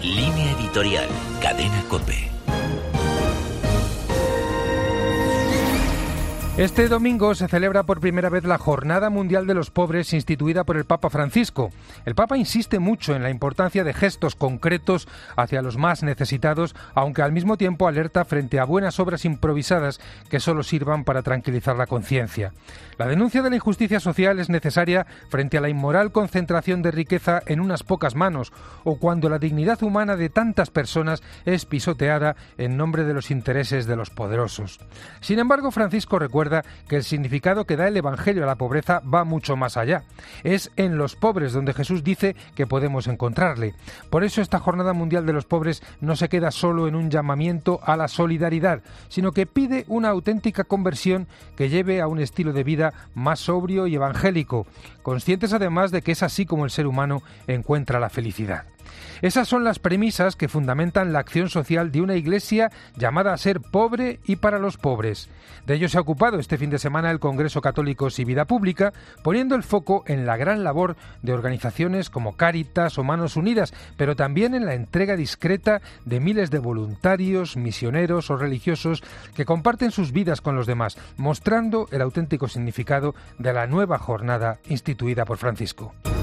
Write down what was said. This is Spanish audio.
Línea editorial, Cadena COPE. Este domingo se celebra por primera vez la Jornada Mundial de los Pobres instituida por el Papa Francisco. El Papa insiste mucho en la importancia de gestos concretos hacia los más necesitados, aunque al mismo tiempo alerta frente a buenas obras improvisadas que solo sirvan para tranquilizar la conciencia. La denuncia de la injusticia social es necesaria frente a la inmoral concentración de riqueza en unas pocas manos, o cuando la dignidad humana de tantas personas es pisoteada en nombre de los intereses de los poderosos. Sin embargo, Francisco recuerda que el significado que da el Evangelio a la pobreza va mucho más allá. Es en los pobres donde Jesús dice que podemos encontrarle. Por eso esta Jornada Mundial de los Pobres no se queda solo en un llamamiento a la solidaridad, sino que pide una auténtica conversión que lleve a un estilo de vida más sobrio y evangélico, conscientes además de que es así como el ser humano encuentra la felicidad. Esas son las premisas que fundamentan la acción social de una iglesia llamada a ser pobre y para los pobres. De ello se ha ocupado este fin de semana el Congreso Católicos y Vida Pública, poniendo el foco en la gran labor de organizaciones como Cáritas o Manos Unidas, pero también en la entrega discreta de miles de voluntarios, misioneros o religiosos que comparten sus vidas con los demás, mostrando el auténtico significado de la nueva jornada instituida por Francisco.